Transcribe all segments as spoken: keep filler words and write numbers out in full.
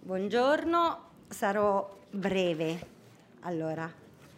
Buongiorno, sarò breve. Allora,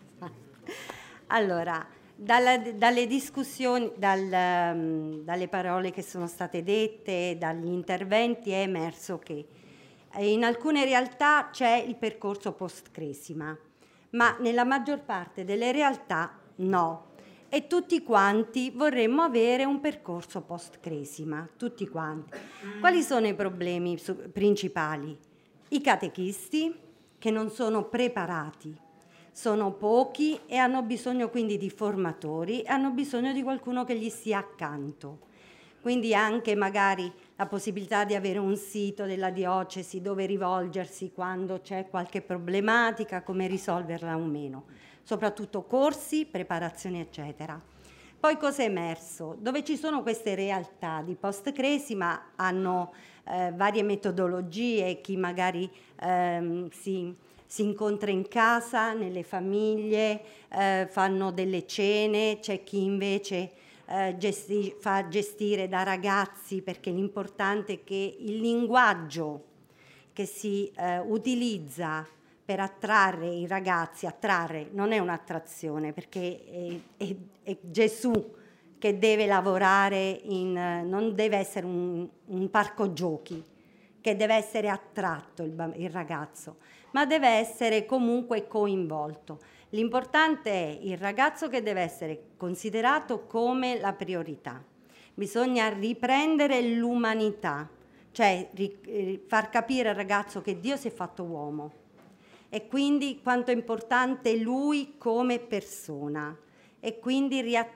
allora dalla, dalle discussioni, dal, um, dalle parole che sono state dette, dagli interventi è emerso che in alcune realtà c'è il percorso post-cresima, ma nella maggior parte delle realtà no. E tutti quanti vorremmo avere un percorso post-cresima, tutti quanti. Quali sono i problemi principali? I catechisti che non sono preparati, sono pochi e hanno bisogno quindi di formatori, hanno bisogno di qualcuno che gli stia accanto. Quindi anche magari la possibilità di avere un sito della diocesi dove rivolgersi quando c'è qualche problematica, come risolverla o meno. Soprattutto corsi, preparazioni, eccetera. Poi cosa è emerso? Dove ci sono queste realtà di post-cresima hanno eh, varie metodologie, chi magari ehm, si, si incontra in casa, nelle famiglie, eh, fanno delle cene, c'è chi invece eh, gesti- fa gestire da ragazzi, perché l'importante è che il linguaggio che si eh, utilizza per attrarre i ragazzi, attrarre non è un'attrazione, perché è, è, è Gesù che deve lavorare in, non deve essere un, un parco giochi, che deve essere attratto il, il ragazzo, ma deve essere comunque coinvolto. L'importante è il ragazzo che deve essere considerato come la priorità. Bisogna riprendere l'umanità, cioè far capire al ragazzo che Dio si è fatto uomo, e quindi quanto è importante lui come persona, e quindi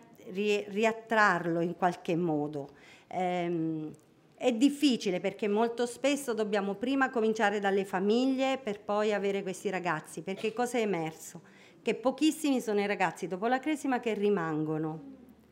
riattrarlo in qualche modo. Ehm, è difficile perché molto spesso dobbiamo prima cominciare dalle famiglie per poi avere questi ragazzi, perché cosa è emerso? Che pochissimi sono i ragazzi dopo la cresima che rimangono.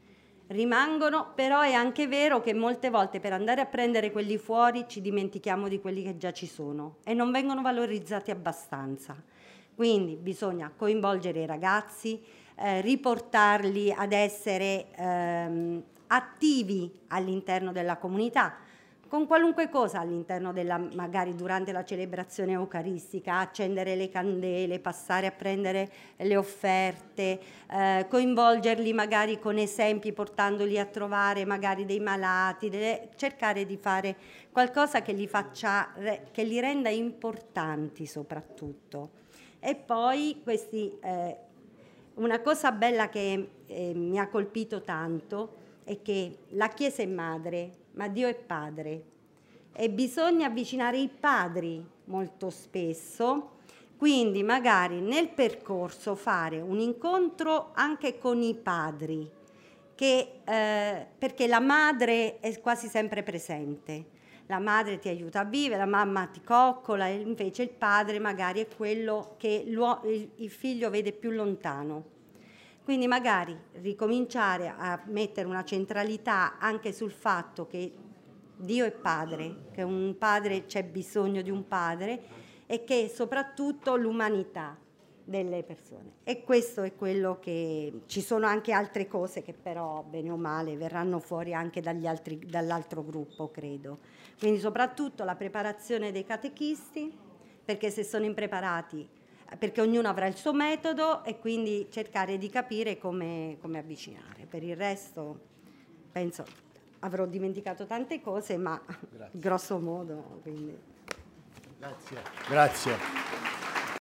Rimangono, però è anche vero che molte volte per andare a prendere quelli fuori ci dimentichiamo di quelli che già ci sono e non vengono valorizzati abbastanza. Quindi bisogna coinvolgere i ragazzi, eh, riportarli ad essere ehm, attivi all'interno della comunità, con qualunque cosa all'interno della, magari durante la celebrazione eucaristica, accendere le candele, passare a prendere le offerte, eh, coinvolgerli magari con esempi, portandoli a trovare magari dei malati, delle, cercare di fare qualcosa che li faccia, che li renda importanti soprattutto. E poi questi, eh, una cosa bella che eh, mi ha colpito tanto è che la Chiesa è madre, ma Dio è padre, e bisogna avvicinare i padri molto spesso, quindi magari nel percorso fare un incontro anche con i padri, che, eh, perché la madre è quasi sempre presente, la madre ti aiuta a vivere, la mamma ti coccola, e invece il padre magari è quello che il figlio vede più lontano. Quindi magari ricominciare a mettere una centralità anche sul fatto che Dio è padre, che un padre, c'è bisogno di un padre, e che soprattutto l'umanità delle persone. E questo è quello che... Ci sono anche altre cose che però, bene o male, verranno fuori anche dagli altri, dall'altro gruppo, credo. Quindi soprattutto la preparazione dei catechisti, perché se sono impreparati, perché ognuno avrà il suo metodo, e quindi cercare di capire come, come avvicinare. Per il resto penso avrò dimenticato tante cose, ma grazie. Grosso modo. Quindi. Grazie. Grazie.